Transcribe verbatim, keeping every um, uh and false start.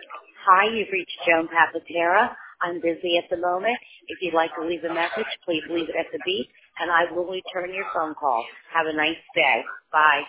Hi, you've reached Joan Papatera. I'm busy at the moment. If you'd like to leave a message, please leave it at the beep, and I will return your phone call. Have a nice day. Bye.